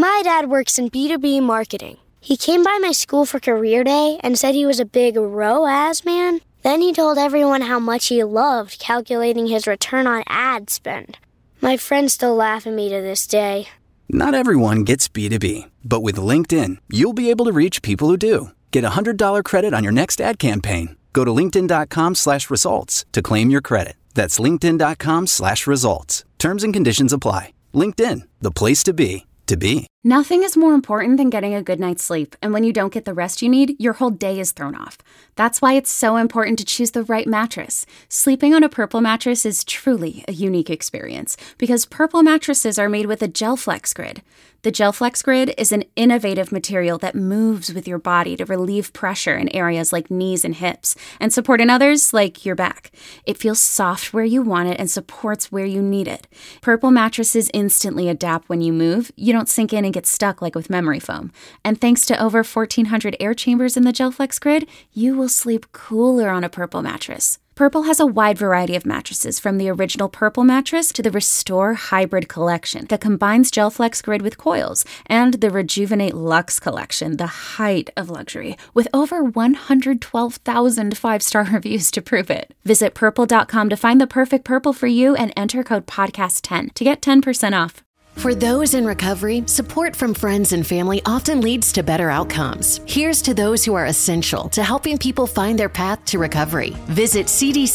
My dad works in B2B marketing. He came by my school for career day and said he was a big ROAS man. Then he told everyone how much he loved calculating his return on ad spend. My friends still laugh at me to this day. Not everyone gets B2B, but with LinkedIn, you'll be able to reach people who do. Get a $100 credit on your next ad campaign. Go to linkedin.com/results to claim your credit. That's linkedin.com/results. Terms and conditions apply. LinkedIn, the place to be, to be. Nothing is more important than getting a good night's sleep, and when you don't get the rest you need, your whole day is thrown off. That's why it's so important to choose the right mattress. Sleeping on a Purple mattress is truly a unique experience, because Purple mattresses are made with a GelFlex Grid. The GelFlex Grid is an innovative material that moves with your body to relieve pressure in areas like knees and hips, and support in others like your back. It feels soft where you want it and supports where you need it. Purple mattresses instantly adapt when you move. You don't sink in and get stuck like with memory foam. And thanks to over 1,400 air chambers in the GelFlex Grid, you will sleep cooler on a Purple mattress. Purple has a wide variety of mattresses, from the original Purple mattress to the Restore Hybrid collection that combines GelFlex Grid with coils, and the Rejuvenate Luxe collection, the height of luxury, with over 112,000 five-star reviews to prove it. Visit purple.com to find the perfect Purple for you and enter code podcast10 to get 10% off. For those in recovery, support from friends and family often leads to better outcomes. Here's to those who are essential to helping people find their path to recovery. Visit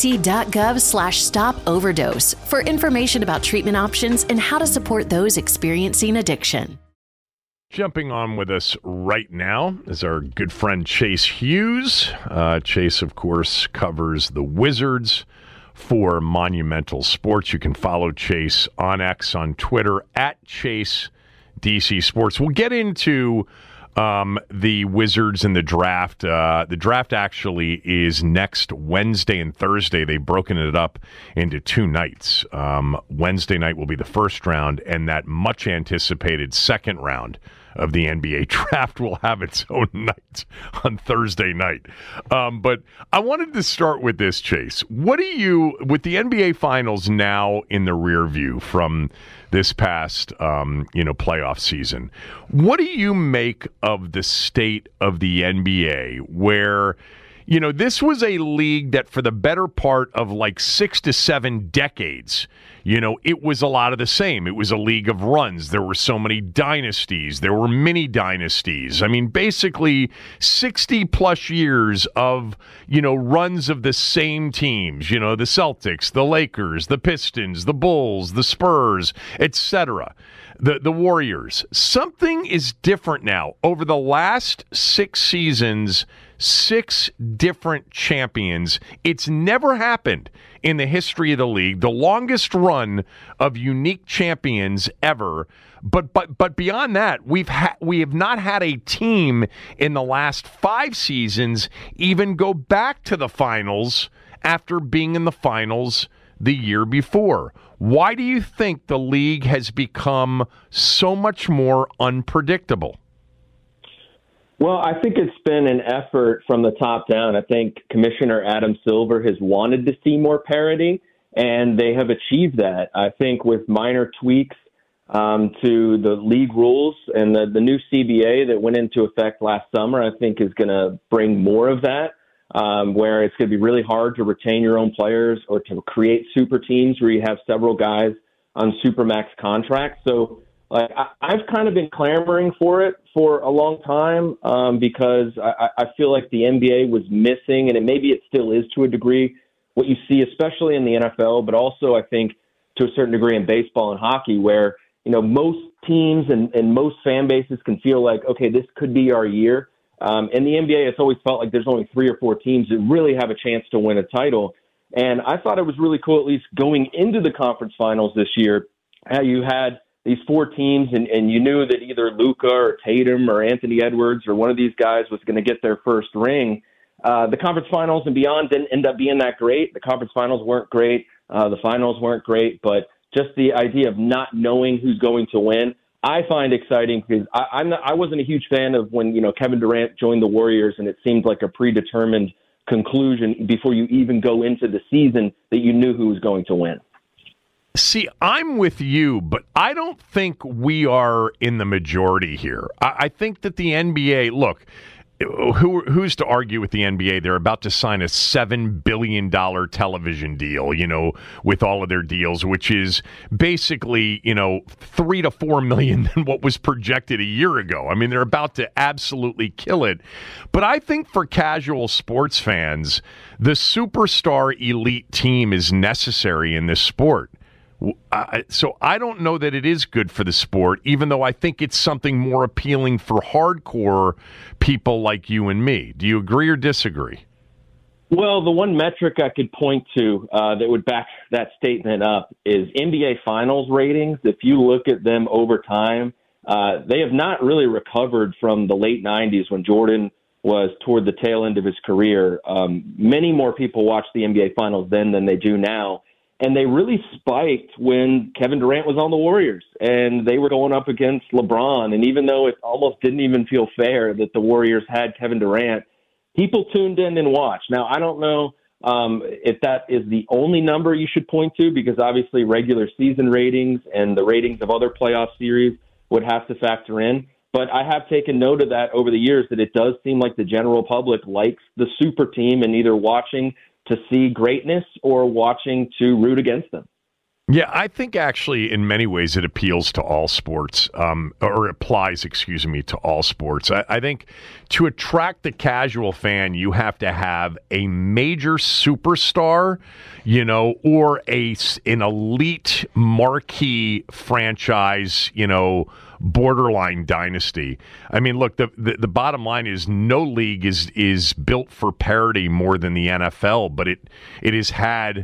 cdc.gov/stop-overdose for information about treatment options and how to support those experiencing addiction. Jumping on with us right now is our good friend Chase Hughes. Chase, of course, covers the Wizards for Monumental Sports. You can follow Chase on X, on Twitter, at Chase DC Sports. We'll get into the Wizards and the draft. The draft actually is next Wednesday and Thursday. They've broken it up into two nights. Wednesday night will be the first round, and that much anticipated second round of the NBA draft will have its own night on Thursday night. But I wanted to start with this, Chase. What do you, with the NBA Finals now in the rear view from this past, playoff season, what do you make of the state of the NBA where, this was a league that for the better part of like 6 to 7 decades, it was a lot of the same. It was a league of runs. There were so many dynasties. There were mini dynasties. I mean, basically 60 plus years of, runs of the same teams, the Celtics, the Lakers, the Pistons, the Bulls, the Spurs, etc., the Warriors. Something is different now. Over the last 6 seasons, 6 different champions. It's never happened in the history of the league. The longest run of unique champions ever. But beyond that, we have not had a team in the last 5 seasons even go back to the finals after being in the finals the year before. Why do you think the league has become so much more unpredictable? Well, I think it's been an effort from the top down. I think Commissioner Adam Silver has wanted to see more parity, and they have achieved that. I think with minor tweaks to the league rules and the new CBA that went into effect last summer, I think is going to bring more of that, where it's going to be really hard to retain your own players or to create super teams where you have several guys on supermax contracts. So I've kind of been clamoring for it for a long time because I feel like the NBA was missing, and maybe it still is to a degree, what you see, especially in the NFL, but also I think to a certain degree in baseball and hockey, where most teams and most fan bases can feel like, okay, this could be our year. In the NBA, it's always felt like there's only 3 or 4 teams that really have a chance to win a title. And I thought it was really cool, at least going into the conference finals this year, how you had these 4 teams, and you knew that either Luka or Tatum or Anthony Edwards or one of these guys was going to get their first ring. The conference finals and beyond didn't end up being that great. The conference finals weren't great. The finals weren't great. But just the idea of not knowing who's going to win, I find exciting because I wasn't a huge fan of when Kevin Durant joined the Warriors, and it seemed like a predetermined conclusion before you even go into the season that you knew who was going to win. See, I'm with you, but I don't think we are in the majority here. I think that the NBA, look, who's to argue with the NBA? They're about to sign a $7 billion television deal, with all of their deals, which is basically, 3 to 4 million than what was projected a year ago. I mean, they're about to absolutely kill it. But I think for casual sports fans, the superstar elite team is necessary in this sport. So I don't know that it is good for the sport, even though I think it's something more appealing for hardcore people like you and me. Do you agree or disagree? Well, the one metric I could point to that would back that statement up is NBA Finals ratings. If you look at them over time, they have not really recovered from the late 90s when Jordan was toward the tail end of his career. Many more people watch the NBA Finals then than they do now. And they really spiked when Kevin Durant was on the Warriors and they were going up against LeBron. And even though it almost didn't even feel fair that the Warriors had Kevin Durant, people tuned in and watched. Now, I don't know if that is the only number you should point to, because obviously regular season ratings and the ratings of other playoff series would have to factor in. But I have taken note of that over the years, that it does seem like the general public likes the super team and either watching to see greatness or watching to root against them. Yeah, I think actually in many ways it appeals to all sports, or applies, to all sports. I think to attract the casual fan, you have to have a major superstar, or an elite marquee franchise, borderline dynasty. I mean, look, the bottom line is no league is built for parity more than the NFL, but it has had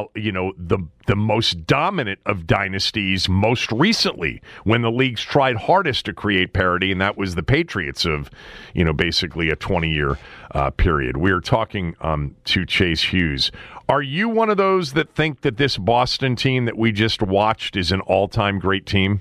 the most dominant of dynasties most recently, when the leagues tried hardest to create parity, and that was the Patriots of, basically a 20-year period. We're talking to Chase Hughes. Are you one of those that think that this Boston team that we just watched is an all-time great team?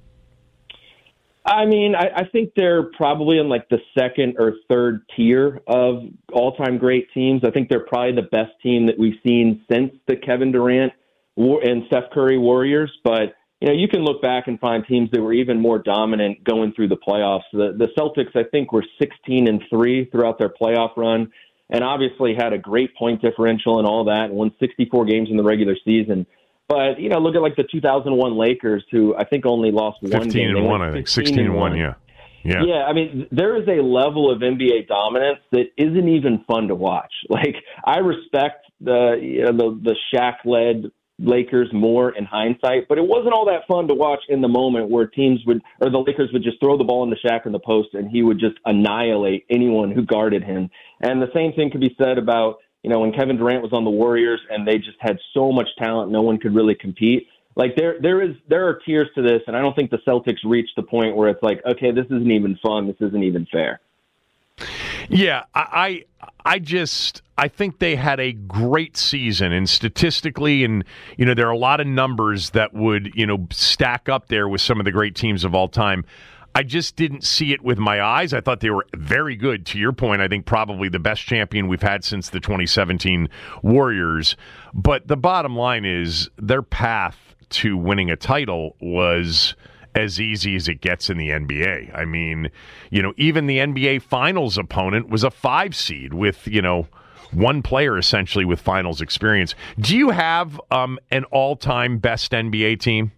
I mean, I think they're probably in like the second or third tier of all-time great teams. I think they're probably the best team that we've seen since the Kevin Durant and Steph Curry Warriors. But, you can look back and find teams that were even more dominant going through the playoffs. The Celtics, I think, were 16-3 throughout their playoff run, and obviously had a great point differential and all that, and won 64 games in the regular season. But, look at like the 2001 Lakers, who I think only lost one game. 15-1, I think. 16-1, yeah. Yeah, I mean, there is a level of NBA dominance that isn't even fun to watch. Like, I respect the Shaq-led Lakers more in hindsight, but it wasn't all that fun to watch in the moment, where the Lakers would just throw the ball in the Shaq in the post and he would just annihilate anyone who guarded him. And the same thing could be said about, when Kevin Durant was on the Warriors and they just had so much talent, no one could really compete. Like there are tiers to this, and I don't think the Celtics reached the point where it's like, okay, this isn't even fun, this isn't even fair. Yeah, I think they had a great season, and statistically, and there are a lot of numbers that would stack up there with some of the great teams of all time. I just didn't see it with my eyes. I thought they were very good. To your point, I think probably the best champion we've had since the 2017 Warriors. But the bottom line is their path to winning a title was as easy as it gets in the NBA. I mean, even the NBA Finals opponent was a 5 seed with, one player essentially with finals experience. Do you have an all-time best NBA team?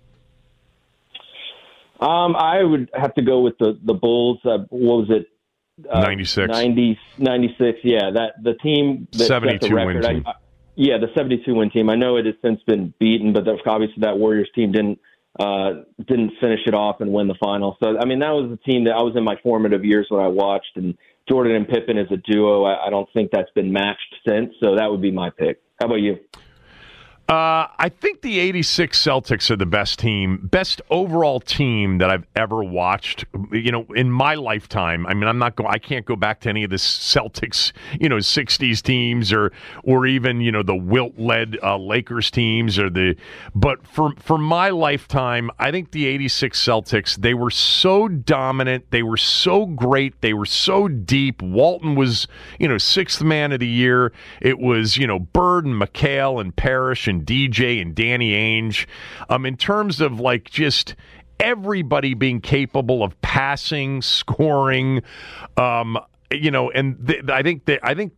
I would have to go with the Bulls. What was it? 96. 96, yeah. The team that 72 set the record. win team. The 72-win team. I know it has since been beaten, but obviously that Warriors team didn't finish it off and win the final. So, I mean, that was the team that I was in my formative years when I watched, and Jordan and Pippen as a duo, I don't think that's been matched since, so that would be my pick. How about you? I think the 86 Celtics are the best overall team that I've ever watched, in my lifetime. I mean, I can't go back to any of the Celtics, 60s teams or even, the Wilt-led Lakers teams but for my lifetime, I think the 86 Celtics, they were so dominant. They were so great. They were so deep. Walton was, sixth man of the year. It was, Bird and McHale and Parrish and and DJ and Danny Ainge, in terms of like just everybody being capable of passing, scoring, and I think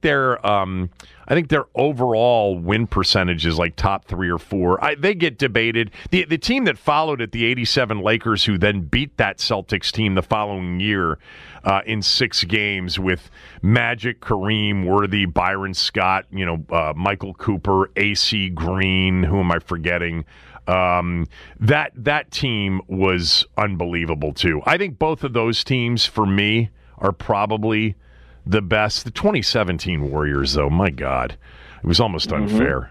their overall win percentage is like top 3 or 4. They get debated. The team that followed it, the '87 Lakers, who then beat that Celtics team the following year in 6 games with Magic, Kareem, Worthy, Byron Scott, Michael Cooper, AC Green. Who am I forgetting? That team was unbelievable too. I think both of those teams, for me, are probably the best. The 2017 Warriors, though, my God, it was almost unfair.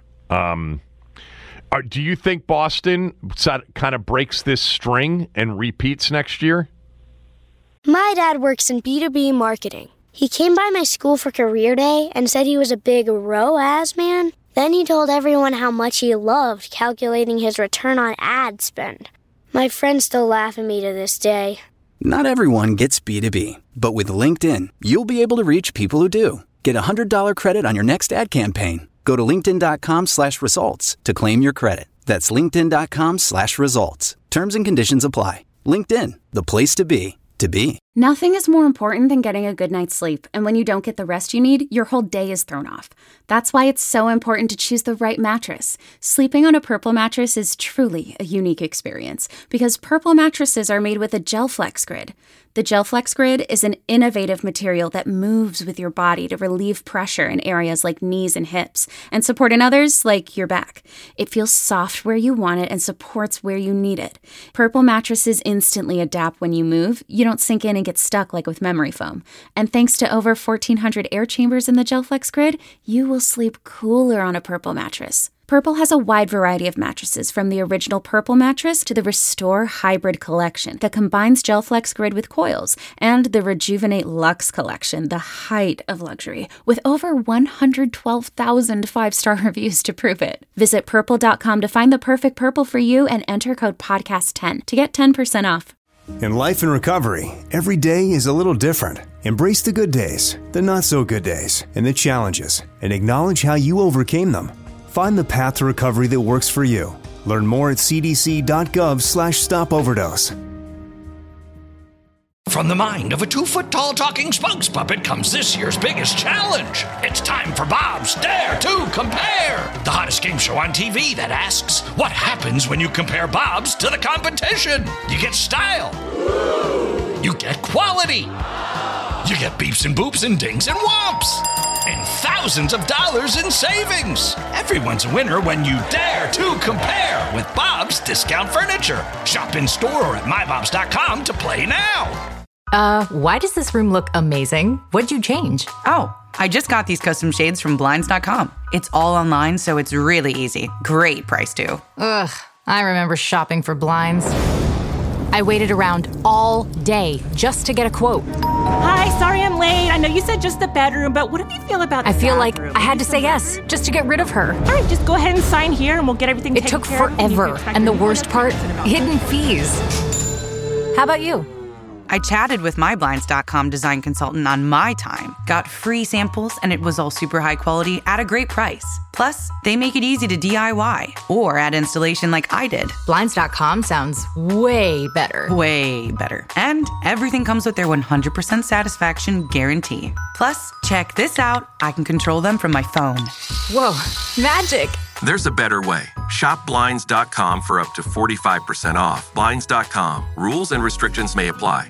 Do you think Boston kind of breaks this string and repeats next year? My dad works in B2B marketing. He came by my school for career day and said he was a big ROAS man. Then he told everyone how much he loved calculating his return on ad spend. My friends still laugh at me to this day. Not everyone gets B2B, but with LinkedIn, you'll be able to reach people who do. Get a $100 credit on your next ad campaign. Go to linkedin.com/results to claim your credit. That's linkedin.com/results. Terms and conditions apply. LinkedIn, the place to be, to be. Nothing is more important than getting a good night's sleep, and when you don't get the rest you need, your whole day is thrown off. That's why it's so important to choose the right mattress. Sleeping on a Purple mattress is truly a unique experience, because Purple mattresses are made with a GelFlex Grid. The GelFlex Grid is an innovative material that moves with your body to relieve pressure in areas like knees and hips, and support in others like your back. It feels soft where you want it and supports where you need it. Purple mattresses instantly adapt when you move. You don't sink in and get stuck like with memory foam. And thanks to over 1,400 air chambers in the GelFlex Grid, you will sleep cooler on a Purple mattress. Purple has a wide variety of mattresses, from the original Purple mattress to the Restore Hybrid collection that combines GelFlex Grid with coils, and the Rejuvenate Luxe collection, the height of luxury, with over 112,000 5-star reviews to prove it. Visit Purple.com to find the perfect Purple for you and enter code PODCAST10 to get 10% off. In life and recovery, every day is a little different. Embrace the good days, the not-so-good days, and the challenges, and acknowledge how you overcame them. Find the path to recovery that works for you. Learn more at cdc.gov/stopoverdose. From the mind of a 2-foot-tall talking spokes puppet comes this year's biggest challenge. It's time for Bob's Dare to Compare, the hottest game show on TV that asks, what happens when you compare Bob's to the competition? You get style. You get quality. You get beeps and boops and dings and whomps. And thousands of dollars in savings. Everyone's a winner when you dare to compare with Bob's Discount Furniture. Shop in store or at mybobs.com to play now. Why does this room look amazing? What'd you change? Oh, I just got these custom shades from Blinds.com. It's all online, so it's really easy. Great price, too. Ugh, I remember shopping for blinds. I waited around all day just to get a quote. Hi, sorry I'm late. I know you said just the bedroom, but what do you feel about the I feel bathroom? like I had to say yes just to get rid of her. All right, just go ahead and sign here and we'll get everything taken care of. It took forever. And the worst part, hidden fees. How about you? I chatted with my Blinds.com design consultant on my time, got free samples, and it was all super high quality at a great price. Plus, they make it easy to DIY or add installation like I did. Blinds.com sounds way better. Way better. And everything comes with their 100% satisfaction guarantee. Plus, check this out. I can control them from my phone. Whoa, magic. There's a better way. Shop Blinds.com for up to 45% off. Blinds.com. Rules and restrictions may apply.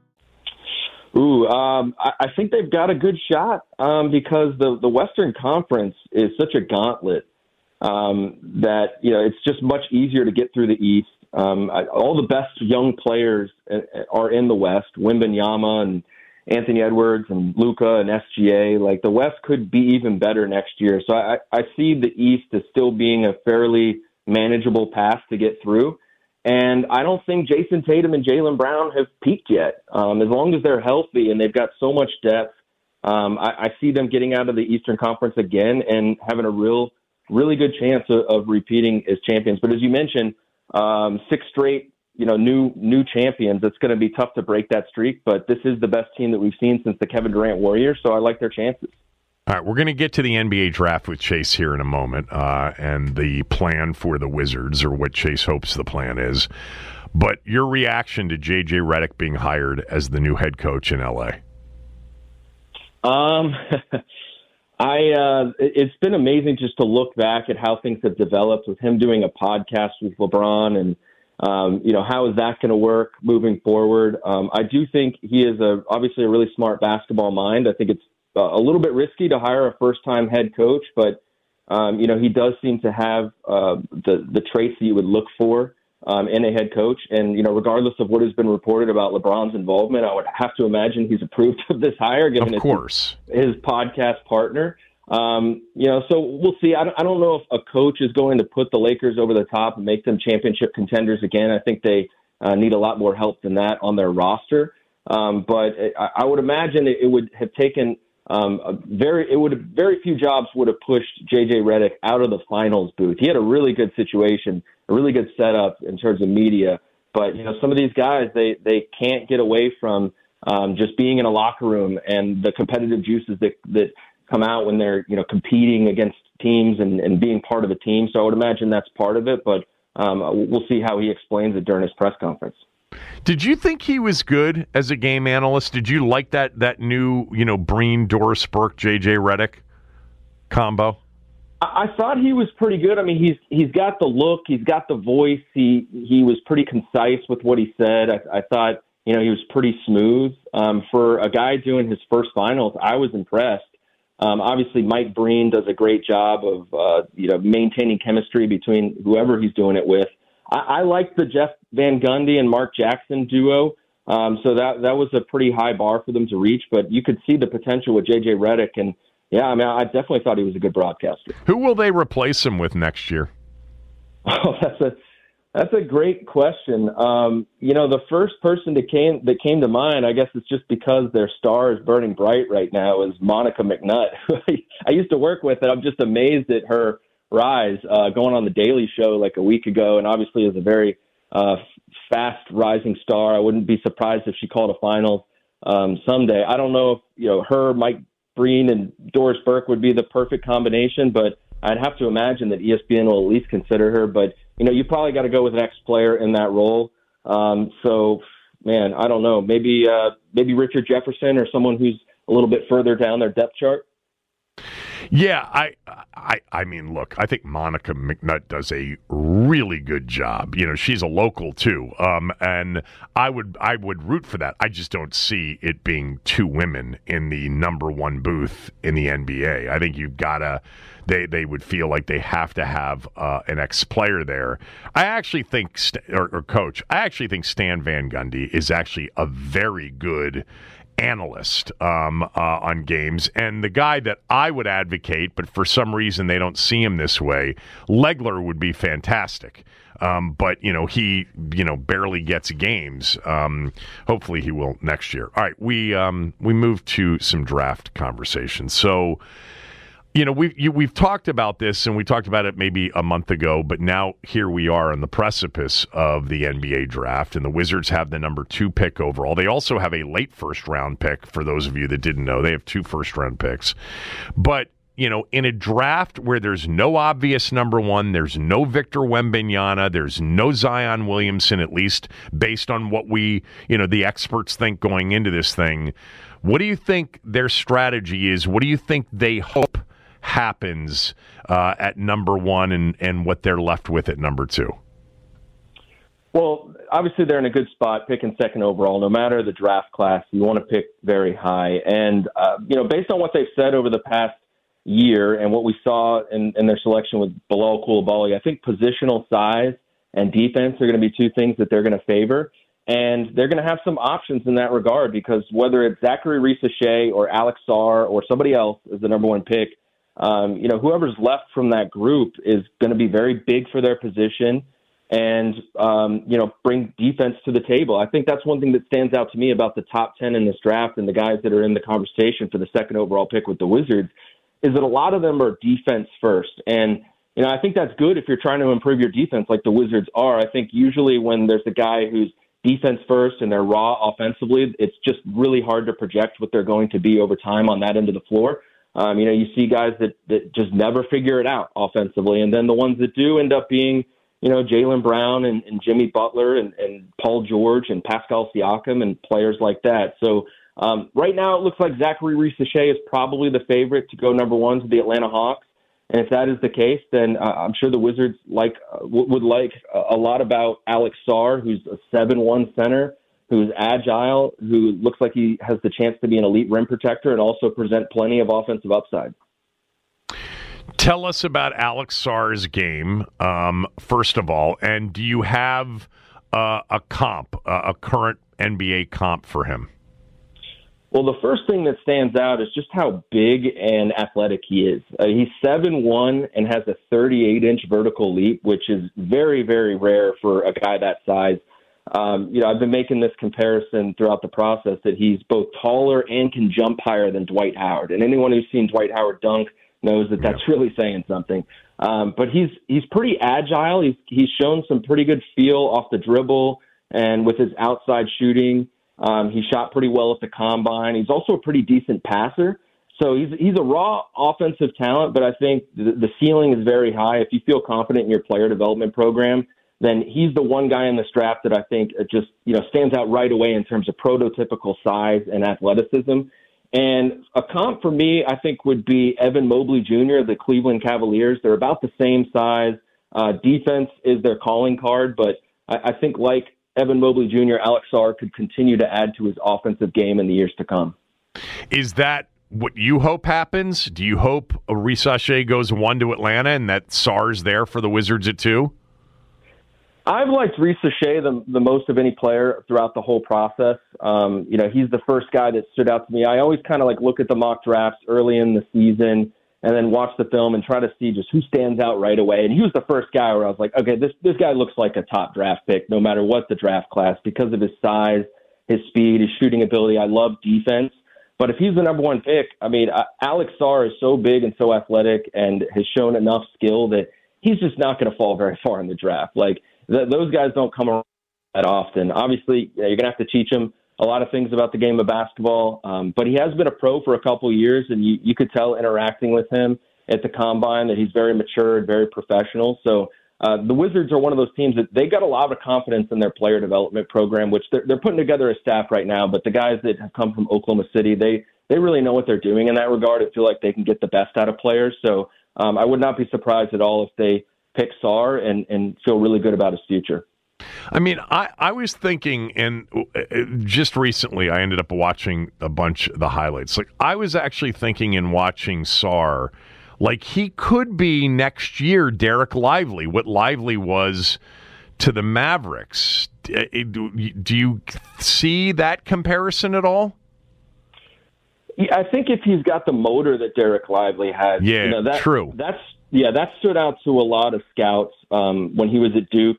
I think they've got a good shot because the Western Conference is such a gauntlet that it's just much easier to get through the East. All the best young players are in the West. Wembanyama and Anthony Edwards and Luka and SGA. Like, the West could be even better next year. So I see the East as still being a fairly manageable path to get through. And I don't think Jason Tatum and Jaylen Brown have peaked yet. As long as they're healthy and they've got so much depth, I see them getting out of the Eastern Conference again and having a really good chance of repeating as champions. But as you mentioned, 6 straight, new champions. It's going to be tough to break that streak. But this is the best team that we've seen since the Kevin Durant Warriors, so I like their chances. All right, we're going to get to the NBA draft with Chase here in a moment and the plan for the Wizards, or what Chase hopes the plan is. But your reaction to J.J. Redick being hired as the new head coach in L.A.? It's been amazing just to look back at how things have developed with him doing a podcast with LeBron and, how is that going to work moving forward? I do think he is obviously a really smart basketball mind. I think it's a little bit risky to hire a first-time head coach, but, he does seem to have the traits that you would look for in a head coach. And, regardless of what has been reported about LeBron's involvement, I would have to imagine he's approved of this hire, given of course his podcast partner. So we'll see. I don't know if a coach is going to put the Lakers over the top and make them championship contenders again. I think they need a lot more help than that on their roster. But I would imagine it would have taken very few jobs would have pushed J.J. Redick out of the finals booth. He had a really good situation, a really good setup in terms of media. But, some of these guys, they can't get away from just being in a locker room and the competitive juices that come out when they're, competing against teams and being part of a team. So I would imagine that's part of it. But we'll see how he explains it during his press conference. Did you think he was good as a game analyst? Did you like that new, Breen, Doris Burke, J.J. Redick combo? I thought he was pretty good. I mean, he's got the look, he's got the voice. He was pretty concise with what he said. I thought, he was pretty smooth. For a guy doing his first finals, I was impressed. Obviously, Mike Breen does a great job of, maintaining chemistry between whoever he's doing it with. I like the Jeff Van Gundy and Mark Jackson duo, so that was a pretty high bar for them to reach. But you could see the potential with J.J. Redick, and I definitely thought he was a good broadcaster. Who will they replace him with next year? Oh, that's a great question. The first person that came to mind, I guess it's just because their star is burning bright right now, is Monica McNutt. I used to work with, and I'm just amazed at her rise, going on the Daily Show like a week ago, and obviously is a very fast rising star. I wouldn't be surprised if she called a finals someday. I don't know if her, Mike Breen, and Doris Burke would be the perfect combination, but I'd have to imagine that ESPN will at least consider her. But you probably got to go with an ex-player in that role. Man, I don't know. Maybe Richard Jefferson or someone who's a little bit further down their depth chart. Yeah, I mean, look, I think Monica McNutt does a really good job. She's a local too, and I would root for that. I just don't see it being two women in the number one booth in the NBA. I think you've gotta. They would feel like they have to have an ex-player there. I actually think, or coach, I actually think Stan Van Gundy is actually a very good analyst on games, and the guy that I would advocate, but for some reason they don't see him this way, Legler would be fantastic. But he barely gets games. Hopefully he will next year. All right, we move to some draft conversations. So we've talked about this, and we talked about it maybe a month ago, but now here we are on the precipice of the NBA draft, and the Wizards have the number 2 pick overall. They also have a late first-round pick, for those of you that didn't know. They have 2 first-round picks. But, in a draft where there's no obvious number 1, there's no Victor Wembanyama, there's no Zion Williamson, at least based on what we, the experts think going into this thing, what do you think their strategy is? What do you think they hope happens at number 1 and what they're left with at number 2? Well, obviously they're in a good spot picking second overall. No matter the draft class, you want to pick very high. And, based on what they've said over the past year and what we saw in their selection with Bilal Coulibaly, I think positional size and defense are going to be 2 things that they're going to favor. And they're going to have some options in that regard, because whether it's Zachary Reese-Shea or Alex Sarr or somebody else as the number 1 pick, whoever's left from that group is going to be very big for their position and, bring defense to the table. I think that's one thing that stands out to me about the top 10 in this draft and the guys that are in the conversation for the second overall pick with the Wizards is that a lot of them are defense first. And, I think that's good if you're trying to improve your defense like the Wizards are. I think usually when there's a guy who's defense first and they're raw offensively, it's just really hard to project what they're going to be over time on that end of the floor. You see guys that just never figure it out offensively. And then the ones that do end up being, Jaylen Brown and Jimmy Butler and Paul George and Pascal Siakam and players like that. So right now it looks like Zachary Reese-Shea is probably the favorite to go number one to the Atlanta Hawks. And if that is the case, then I'm sure the Wizards would like a lot about Alex Sarr, who's a 7'1" center, who's agile, who looks like he has the chance to be an elite rim protector and also present plenty of offensive upside. Tell us about Alex Sarr's game, first of all, and do you have a current NBA comp for him? Well, the first thing that stands out is just how big and athletic he is. He's 7'1" and has a 38-inch vertical leap, which is very, very rare for a guy that size. I've been making this comparison throughout the process that he's both taller and can jump higher than Dwight Howard. And anyone who's seen Dwight Howard dunk knows that that's really saying something. But he's pretty agile. He's shown some pretty good feel off the dribble and with his outside shooting. He shot pretty well at the combine. He's also a pretty decent passer. So he's a raw offensive talent, but I think the ceiling is very high. If you feel confident in your player development program, then he's the one guy in this draft that I think just stands out right away in terms of prototypical size and athleticism. And a comp for me, I think, would be Evan Mobley Jr. of the Cleveland Cavaliers. They're about the same size. Defense is their calling card, but I think like Evan Mobley Jr., Alex Sarr could continue to add to his offensive game in the years to come. Is that what you hope happens? Do you hope Reese-Shea goes 1 to Atlanta and that Sarr's there for the Wizards at 2? I've liked Reese-Shea the most of any player throughout the whole process. He's the first guy that stood out to me. I always kind of look at the mock drafts early in the season and then watch the film and try to see just who stands out right away. And he was the first guy where I was like, okay, this guy looks like a top draft pick no matter what the draft class because of his size, his speed, his shooting ability. I love defense. But if he's the number one pick, Alex Sarr is so big and so athletic and has shown enough skill that he's just not going to fall very far in the draft. Those guys don't come around that often. Obviously, you're going to have to teach him a lot of things about the game of basketball, but he has been a pro for a couple of years, and you could tell interacting with him at the combine that he's very mature and very professional. So the Wizards are one of those teams that they got a lot of confidence in their player development program, which they're putting together a staff right now. But the guys that have come from Oklahoma City, they really know what they're doing in that regard and feel like they can get the best out of players. So I would not be surprised at all if they pick Sarr and feel really good about his future. I was thinking, and just recently I ended up watching a bunch of the highlights. I was actually thinking in watching Sarr, he could be next year Derek Lively, what Lively was to the Mavericks. Do you see that comparison at all? Yeah, I think if he's got the motor that Derek Lively has, true. That stood out to a lot of scouts when he was at Duke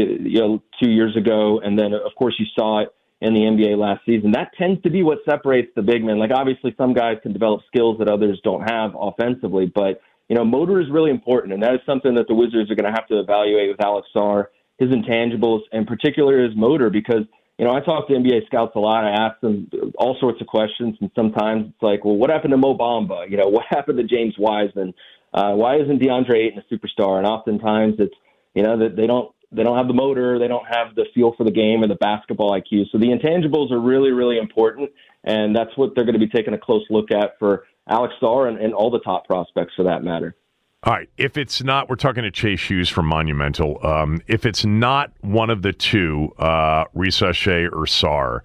2 years ago. And then, of course, you saw it in the NBA last season. That tends to be what separates the big men. Obviously, some guys can develop skills that others don't have offensively. But, motor is really important. And that is something that the Wizards are going to have to evaluate with Alex Sarr, his intangibles, and particularly his motor. Because, I talk to NBA scouts a lot. I ask them all sorts of questions. And sometimes it's like, well, what happened to Mo Bamba? What happened to James Wiseman? Why isn't DeAndre Ayton a superstar? And oftentimes it's, that they don't have the motor, they don't have the feel for the game or the basketball IQ. So the intangibles are really, really important, and that's what they're going to be taking a close look at for Alex Sarr and all the top prospects for that matter. All right. If it's not, we're talking to Chase Hughes from Monumental. If it's not one of the two, Reese-Shea or Sarr,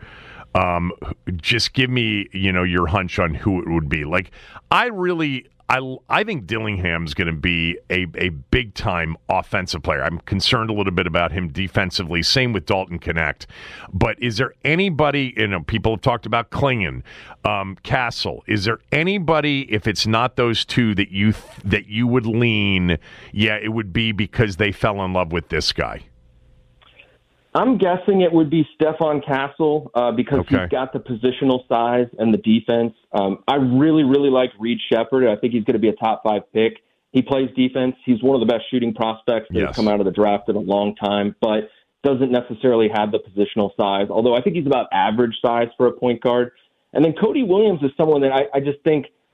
just give me, your hunch on who it would be. I think Dillingham's going to be a big-time offensive player. I'm concerned a little bit about him defensively. Same with Dalton Knecht. But is there anybody, people have talked about Klingon, Castle. Is there anybody, if it's not those two, that you would lean, it would be because they fell in love with this guy? I'm guessing it would be Stefan Castle because he's got the positional size and the defense. I really, really like Reed Shepherd. I think he's going to be a top 5 pick. He plays defense. He's one of the best shooting prospects that has come out of the draft in a long time, but doesn't necessarily have the positional size, although I think he's about average size for a point guard. And then Cody Williams is someone that I just think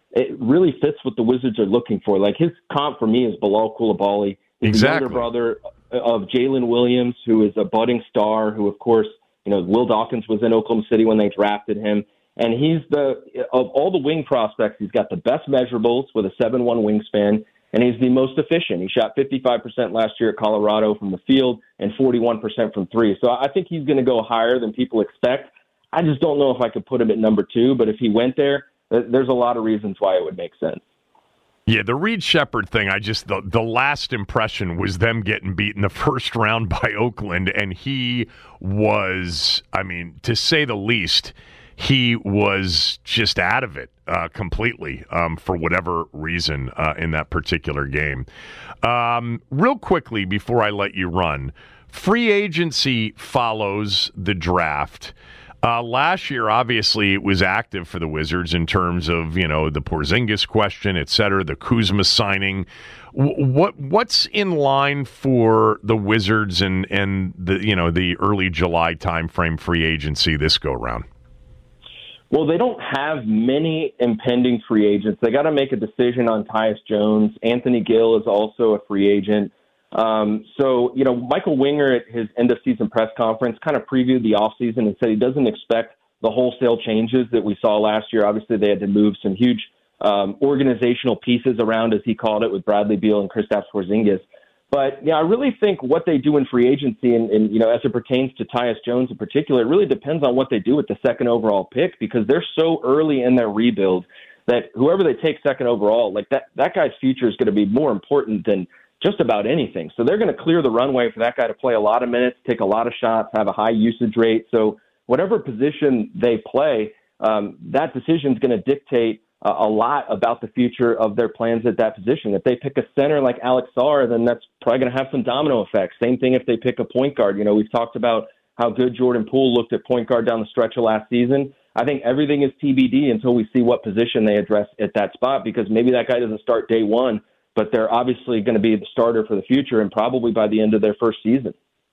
it really fits what the Wizards are looking for. Like, his comp for me is Bilal Coulibaly. He's the younger brother of Jalen Williams, who is a budding star, who, of course, Will Dawkins was in Oklahoma City when they drafted him. And he's of all the wing prospects, he's got the best measurables with a 7'1" wingspan, and he's the most efficient. He shot 55% last year at Colorado from the field and 41% from three. So I think he's going to go higher than people expect. I just don't know if I could put him at number 2, but if he went there, there's a lot of reasons why it would make sense. Yeah, the Reed Sheppard thing, the last impression was them getting beat in the first round by Oakland, and he was, to say the least, he was just out of it completely for whatever reason in that particular game. Real quickly, before I let you run, free agency follows the draft. Last year, obviously, it was active for the Wizards in terms of, the Porzingis question, et cetera, the Kuzma signing. What's in line for the Wizards and the early July timeframe free agency this go round? Well, they don't have many impending free agents. They got to make a decision on Tyus Jones. Anthony Gill is also a free agent. Michael Winger at his end-of-season press conference kind of previewed the offseason and said he doesn't expect the wholesale changes that we saw last year. Obviously, they had to move some huge organizational pieces around, as he called it, with Bradley Beal and Kristaps Porzingis. But, I really think what they do in free agency and as it pertains to Tyus Jones in particular, it really depends on what they do with the second overall pick, because they're so early in their rebuild that whoever they take second overall, like that guy's future is going to be more important than just about anything. So they're going to clear the runway for that guy to play a lot of minutes, take a lot of shots, have a high usage rate. So whatever position they play, that decision is going to dictate a lot about the future of their plans at that position. If they pick a center like Alex Sarr, then that's probably going to have some domino effects. Same thing if they pick a point guard. We've talked about how good Jordan Poole looked at point guard down the stretch of last season. I think everything is TBD until we see what position they address at that spot, because maybe that guy doesn't start day one, but they're obviously going to be the starter for the future and probably by the end of their first season.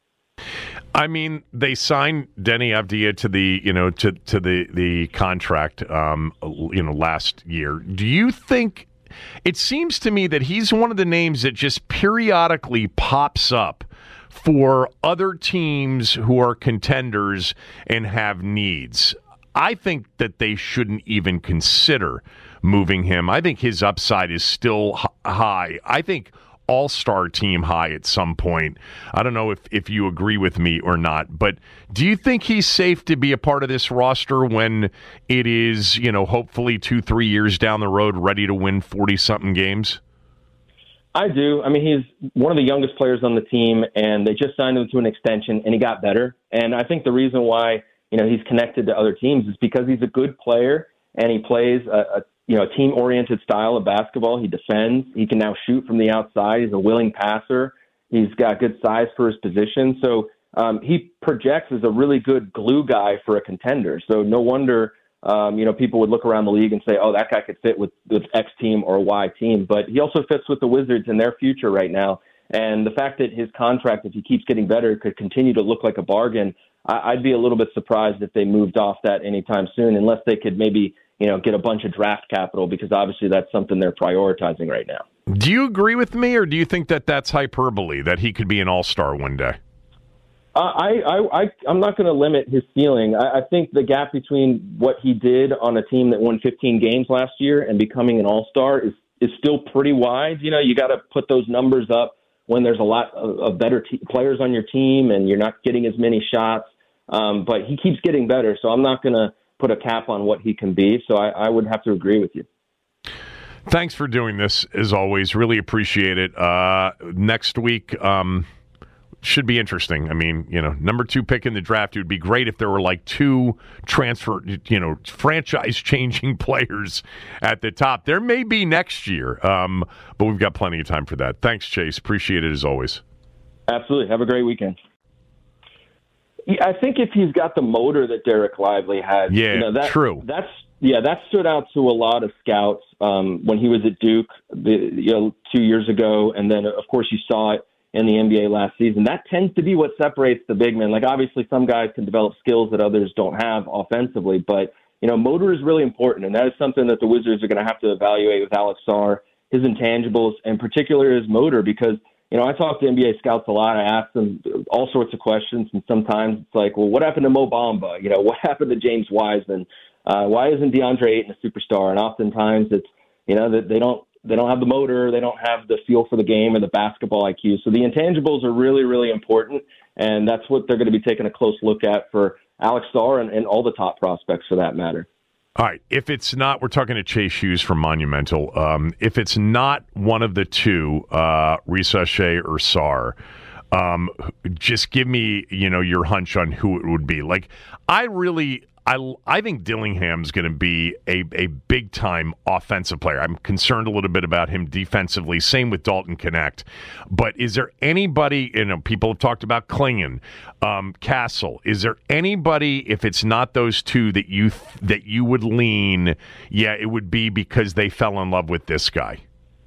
They signed Deni Avdija to the contract, last year. Do you think it seems to me that he's one of the names that just periodically pops up for other teams who are contenders and have needs? I think that they shouldn't even consider moving him. I think his upside is still high. I think all-star team high at some point. I don't know if you agree with me or not, but do you think he's safe to be a part of this roster when it is, hopefully 2-3 years down the road, ready to win 40-something games? I do. He's one of the youngest players on the team, and they just signed him to an extension, and he got better. And I think the reason why, he's connected to other teams is because he's a good player, and he plays a team-oriented style of basketball. He defends. He can now shoot from the outside. He's a willing passer. He's got good size for his position. So he projects as a really good glue guy for a contender. So no wonder, people would look around the league and say, oh, that guy could fit with X team or Y team. But he also fits with the Wizards and their future right now. And the fact that his contract, if he keeps getting better, could continue to look like a bargain, I'd be a little bit surprised if they moved off that anytime soon, unless they could maybe get a bunch of draft capital, because obviously that's something they're prioritizing right now. Do you agree with me, or do you think that that's hyperbole, that he could be an all-star one day? I'm not going to limit his ceiling. I think the gap between what he did on a team that won 15 games last year and becoming an all-star is still pretty wide. You got to put those numbers up when there's a lot of better players on your team and you're not getting as many shots. But he keeps getting better, so I'm not going to put a cap on what he can be. So I would have to agree with you. Thanks for doing this, as always. Really appreciate it. Next week should be interesting. Number 2 pick in the draft. It would be great if there were like 2 franchise-changing players at the top. There may be next year, but we've got plenty of time for that. Thanks, Chase. Appreciate it, as always. Absolutely. Have a great weekend. I think if he's got the motor that Derek Lively had, true. That stood out to a lot of scouts when he was at Duke 2 years ago, and then of course you saw it in the NBA last season. That tends to be what separates the big men. Like, obviously some guys can develop skills that others don't have offensively, but motor is really important, and that is something that the Wizards are going to have to evaluate with Alex Sarr, his intangibles, in particular his motor, because, I talk to NBA scouts a lot. I ask them all sorts of questions, and sometimes it's like, well, what happened to Mo Bamba? What happened to James Wiseman? Why isn't DeAndre Ayton a superstar? And oftentimes it's, that they don't have the motor, they don't have the feel for the game or the basketball IQ. So the intangibles are really, really important, and that's what they're going to be taking a close look at for Alex Sarr and all the top prospects for that matter. All right. If it's not, we're talking to Chase Hughes from Monumental. If it's not one of the two, Risa Shea or Sarr, just give me, your hunch on who it would be. Like, I think Dillingham's going to be a big-time offensive player. I'm concerned a little bit about him defensively. Same with Dalton Knecht. But is there anybody, people have talked about Klingon, Castle. Is there anybody, if it's not those two, that you would lean, it would be because they fell in love with this guy?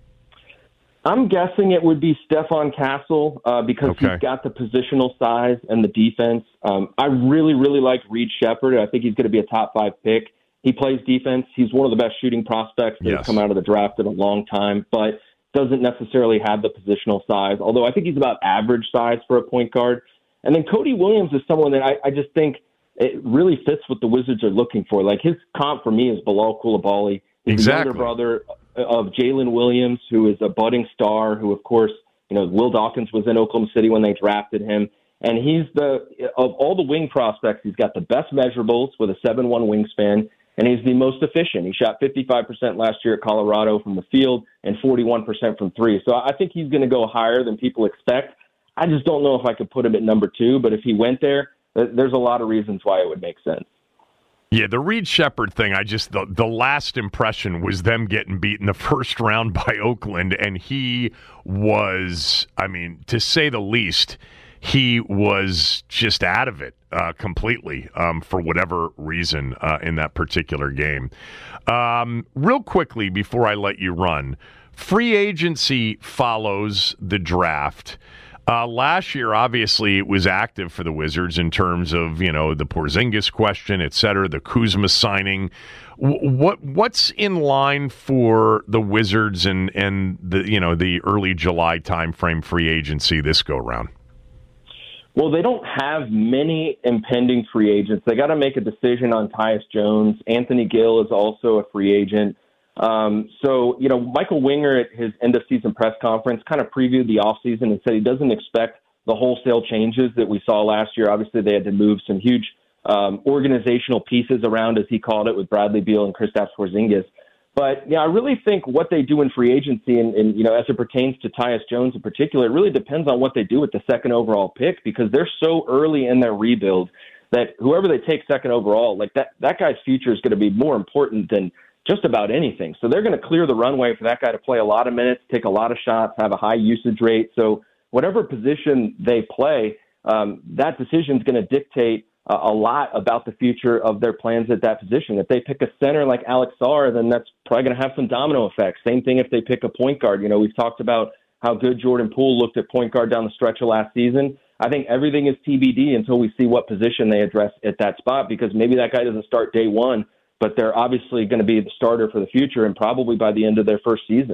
I'm guessing it would be Stephon Castle because he's got the positional size and the defense. I really, really like Reed Sheppard. I think he's going to be a top 5 pick. He plays defense. He's one of the best shooting prospects that have come out of the draft in a long time, but doesn't necessarily have the positional size, although I think he's about average size for a point guard. And then Cody Williams is someone that I just think it really fits what the Wizards are looking for. Like, his comp for me is Bilal Coulibaly. He's the younger brother of Jalen Williams, who is a budding star, who, of course, Will Dawkins was in Oklahoma City when they drafted him. And he's of all the wing prospects, he's got the best measurables with a 7'1" wingspan, and he's the most efficient. He shot 55% last year at Colorado from the field and 41% from three. So I think he's going to go higher than people expect. I just don't know if I could put him at number 2, but if he went there, there's a lot of reasons why it would make sense. Yeah, the Reed Sheppard thing, the last impression was them getting beat in the first round by Oakland, and he was, to say the least, he was just out of it completely for whatever reason in that particular game. Real quickly, before I let you run, free agency follows the draft. Last year, obviously, it was active for the Wizards in terms of, the Porzingis question, et cetera, the Kuzma signing. What's in line for the Wizards and the early July timeframe free agency this go around? Well, they don't have many impending free agents. They got to make a decision on Tyus Jones. Anthony Gill is also a free agent. Michael Winger at his end-of-season press conference kind of previewed the offseason and said he doesn't expect the wholesale changes that we saw last year. Obviously, they had to move some huge organizational pieces around, as he called it, with Bradley Beal and Kristaps Porzingis. But, I really think what they do in free agency and as it pertains to Tyus Jones in particular, it really depends on what they do with the second overall pick, because they're so early in their rebuild that whoever they take second overall, like that guy's future is going to be more important than just about anything. So they're going to clear the runway for that guy to play a lot of minutes, take a lot of shots, have a high usage rate. So whatever position they play, that decision is going to dictate a lot about the future of their plans at that position. If they pick a center like Alex Sarr, then that's probably going to have some domino effects. Same thing if they pick a point guard. We've talked about how good Jordan Poole looked at point guard down the stretch of last season. I think everything is TBD until we see what position they address at that spot, because maybe that guy doesn't start day one, but they're obviously going to be the starter for the future and probably by the end of their first season.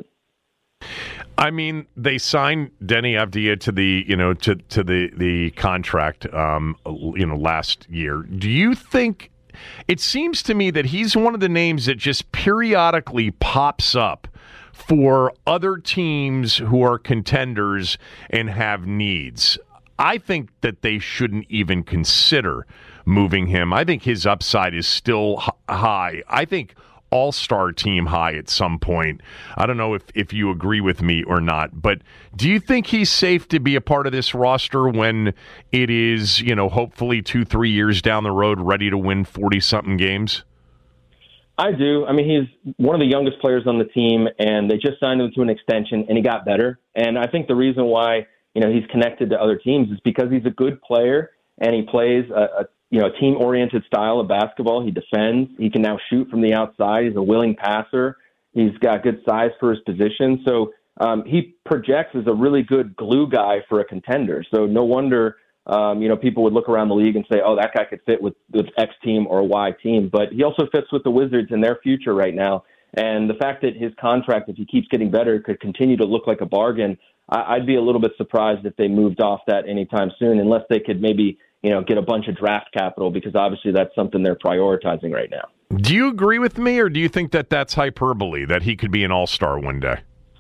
They signed Denny Avdia to the contract, last year. Do you think it seems to me that he's one of the names that just periodically pops up for other teams who are contenders and have needs? I think that they shouldn't even consider moving him. I think his upside is still high. I think all-star team high at some point. I don't know if you agree with me or not, but do you think he's safe to be a part of this roster when it is, hopefully 2-3 years down the road, ready to win 40-something games? I do. He's one of the youngest players on the team, and they just signed him to an extension, and he got better. And I think the reason why, he's connected to other teams is because he's a good player, and he plays a team-oriented style of basketball. He defends. He can now shoot from the outside. He's a willing passer. He's got good size for his position. So he projects as a really good glue guy for a contender. So no wonder People would look around the league and say, oh, that guy could fit with X team or Y team. But he also fits with the Wizards and their future right now. And the fact that his contract, if he keeps getting better, could continue to look like a bargain, I'd be a little bit surprised if they moved off that anytime soon, unless they could maybe, get a bunch of draft capital, because obviously that's something they're prioritizing right now. Do you agree with me, or do you think that that's hyperbole, that he could be an all-star one day?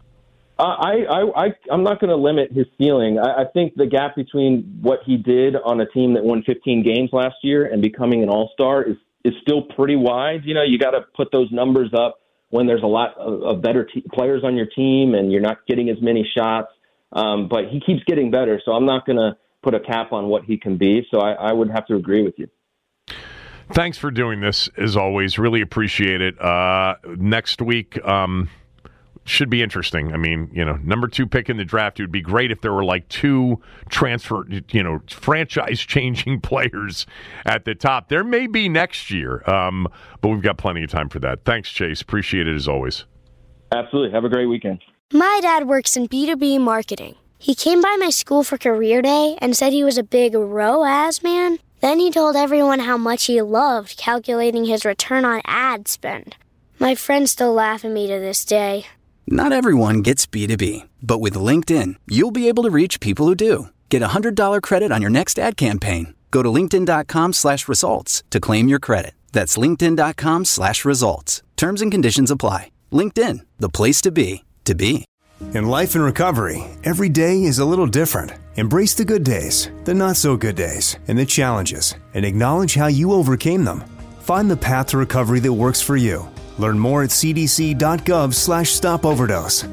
I'm not going to limit his ceiling. I think the gap between what he did on a team that won 15 games last year and becoming an all-star is still pretty wide. You got to put those numbers up when there's a lot of better players on your team and you're not getting as many shots. But he keeps getting better, so I'm not going to put a cap on what he can be. So I would have to agree with you. Thanks for doing this, as always. Really appreciate it. Next week should be interesting. I mean, number 2 pick in the draft. It would be great if there were like 2 franchise-changing players at the top. There may be next year, but we've got plenty of time for that. Thanks, Chase. Appreciate it, as always. Absolutely. Have a great weekend. My dad works in B2B marketing. He came by my school for career day and said he was a big ROAS man. Then he told everyone how much he loved calculating his return on ad spend. My friends still laugh at me to this day. Not everyone gets B2B, but with LinkedIn, you'll be able to reach people who do. Get a $100 credit on your next ad campaign. Go to linkedin.com/results to claim your credit. That's linkedin.com/results. Terms and conditions apply. LinkedIn, the place to be, to be. In life and recovery, every day is a little different. Embrace the good days, the not so good days, and the challenges, and acknowledge how you overcame them. Find the path to recovery that works for you. Learn more at cdc.gov/stopoverdose.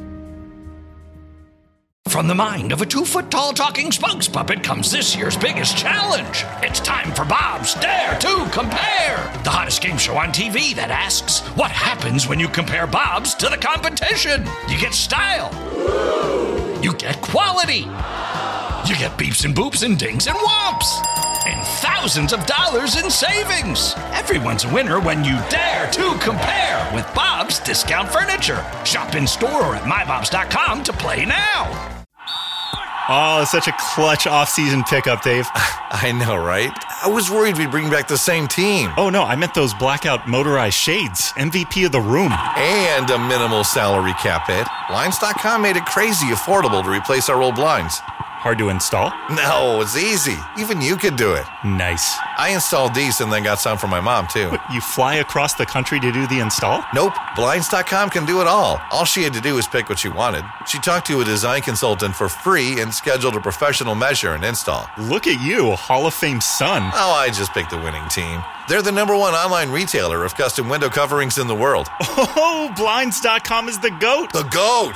From the mind of a 2-foot-tall talking spokes puppet comes this year's biggest challenge. It's time for Bob's Dare to Compare, the hottest game show on TV that asks, what happens when you compare Bob's to the competition? You get style. You get quality. You get beeps and boops and dings and whomps. And thousands of dollars in savings. Everyone's a winner when you dare to compare with Bob's Discount Furniture. Shop in store or at mybobs.com to play now. Oh, such a clutch off-season pickup, Dave. I know, right? I was worried we'd bring back the same team. Oh, no, I meant those blackout motorized shades. MVP of the room. And a minimal salary cap hit. Blinds.com made it crazy affordable to replace our old blinds. Hard to install? No, it's easy. Even you could do it. Nice. I installed these and then got some for my mom, too. What, you fly across the country to do the install? Nope. Blinds.com can do it all. All she had to do was pick what she wanted. She talked to a design consultant for free and scheduled a professional measure and install. Look at you, a Hall of Fame son. Oh, I just picked the winning team. They're the #1 online retailer of custom window coverings in the world. Oh, Blinds.com is the GOAT. The GOAT!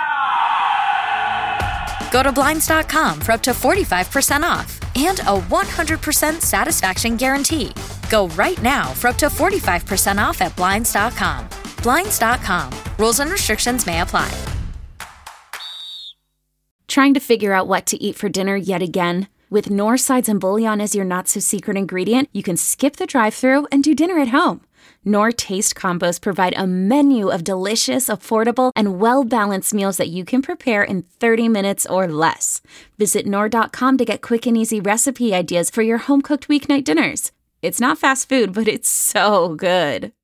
Go to Blinds.com for up to 45% off and a 100% satisfaction guarantee. Go right now for up to 45% off at Blinds.com. Blinds.com. Rules and restrictions may apply. Trying to figure out what to eat for dinner yet again? With Knorr sides and bouillon as your not-so-secret ingredient, you can skip the drive-thru and do dinner at home. Knorr Taste Combos provide a menu of delicious, affordable, and well-balanced meals that you can prepare in 30 minutes or less. Visit Knorr.com to get quick and easy recipe ideas for your home-cooked weeknight dinners. It's not fast food, but it's so good.